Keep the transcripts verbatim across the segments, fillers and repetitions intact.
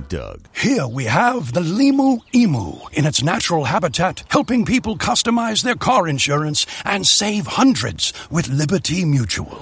Doug. Here we have the Limu Emu in its natural habitat, helping people customize their car insurance and save hundreds with Liberty Mutual.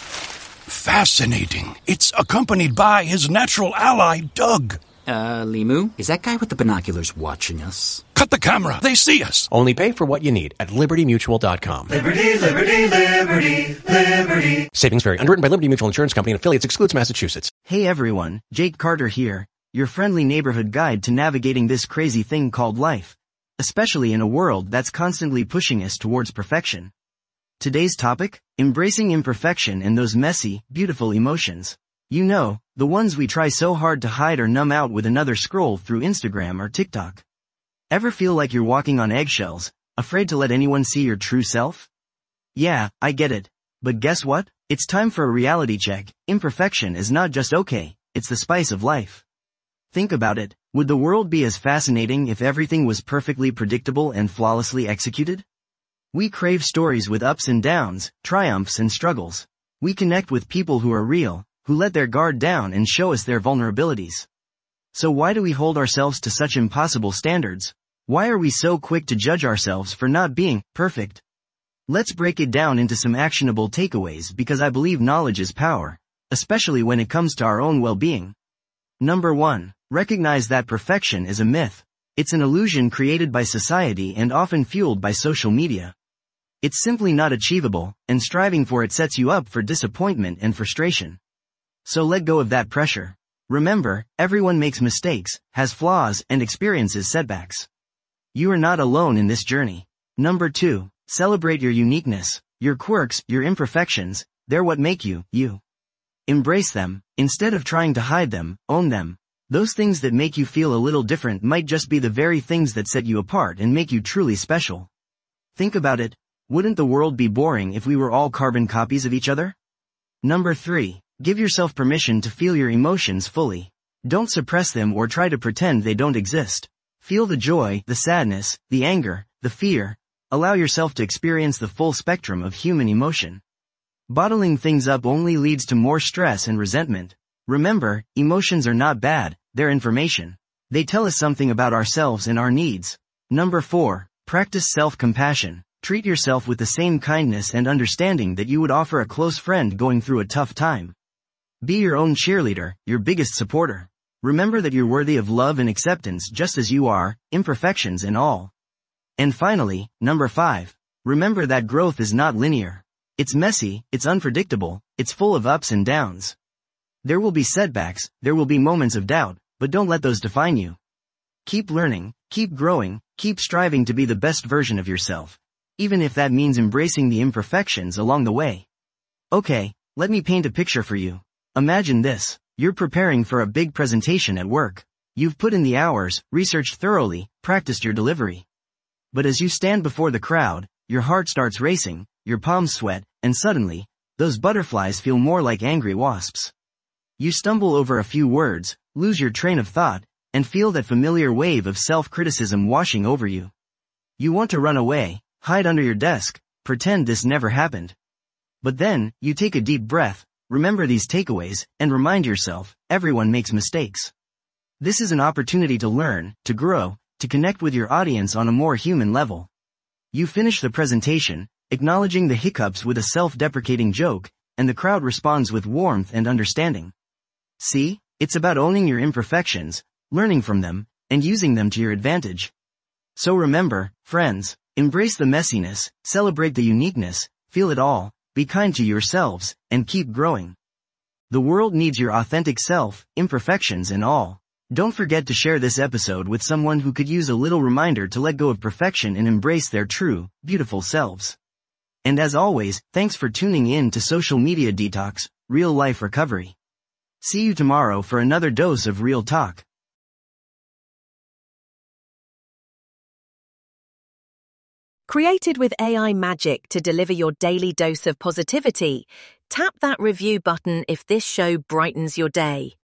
Fascinating. It's accompanied by his natural ally, Doug. Uh, Limu, is that guy with the binoculars watching us? Cut the camera. They see us. Only pay for what you need at liberty mutual dot com. Liberty, liberty, liberty, liberty. Savings vary. Underwritten by Liberty Mutual Insurance Company and affiliates. Excludes Massachusetts. Hey everyone, Jake Carter here, your friendly neighborhood guide to navigating this crazy thing called life, especially in a world that's constantly pushing us towards perfection. Today's topic? Embracing imperfection and those messy, beautiful emotions. You know, the ones we try so hard to hide or numb out with another scroll through Instagram or TikTok. Ever feel like you're walking on eggshells, afraid to let anyone see your true self? Yeah, I get it. But guess what? It's time for a reality check. Imperfection is not just okay, it's the spice of life. Think about it. Would the world be as fascinating if everything was perfectly predictable and flawlessly executed? We crave stories with ups and downs, triumphs and struggles. We connect with people who are real, who let their guard down and show us their vulnerabilities. So why do we hold ourselves to such impossible standards? Why are we so quick to judge ourselves for not being perfect? Let's break it down into some actionable takeaways because I believe knowledge is power, especially when it comes to our own well-being. Number one, recognize that perfection is a myth. It's an illusion created by society and often fueled by social media. It's simply not achievable, and striving for it sets you up for disappointment and frustration. So let go of that pressure. Remember, everyone makes mistakes, has flaws, and experiences setbacks. You are not alone in this journey. Number two, celebrate your uniqueness, your quirks, your imperfections. They're what make you, you. Embrace them. Instead of trying to hide them, own them. Those things that make you feel a little different might just be the very things that set you apart and make you truly special. Think about it. Wouldn't the world be boring if we were all carbon copies of each other? Number three, give yourself permission to feel your emotions fully. Don't suppress them or try to pretend they don't exist. Feel the joy, the sadness, the anger, the fear. Allow yourself to experience the full spectrum of human emotion. Bottling things up only leads to more stress and resentment. Remember, emotions are not bad, they're information. They tell us something about ourselves and our needs. Number four, practice self-compassion. Treat yourself with the same kindness and understanding that you would offer a close friend going through a tough time. Be your own cheerleader, your biggest supporter. Remember that you're worthy of love and acceptance just as you are, imperfections and all. And finally, number five, remember that growth is not linear. It's messy, it's unpredictable, it's full of ups and downs. There will be setbacks, there will be moments of doubt, but don't let those define you. Keep learning, keep growing, keep striving to be the best version of yourself, even if that means embracing the imperfections along the way. Okay, let me paint a picture for you. Imagine this. You're preparing for a big presentation at work. You've put in the hours, researched thoroughly, practiced your delivery. But as you stand before the crowd, your heart starts racing, your palms sweat, and suddenly, those butterflies feel more like angry wasps. You stumble over a few words, lose your train of thought, and feel that familiar wave of self-criticism washing over you. You want to run away, hide under your desk, pretend this never happened. But then, you take a deep breath, remember these takeaways, and remind yourself, everyone makes mistakes. This is an opportunity to learn, to grow, to connect with your audience on a more human level. You finish the presentation, acknowledging the hiccups with a self-deprecating joke, and the crowd responds with warmth and understanding. See, it's about owning your imperfections, learning from them, and using them to your advantage. So remember, friends, embrace the messiness, celebrate the uniqueness, feel it all, be kind to yourselves, and keep growing. The world needs your authentic self, imperfections and all. Don't forget to share this episode with someone who could use a little reminder to let go of perfection and embrace their true, beautiful selves. And as always, thanks for tuning in to Social Media Detox, Real Life Recovery. See you tomorrow for another dose of real talk. Created with A I magic to deliver your daily dose of positivity, tap that review button if this show brightens your day.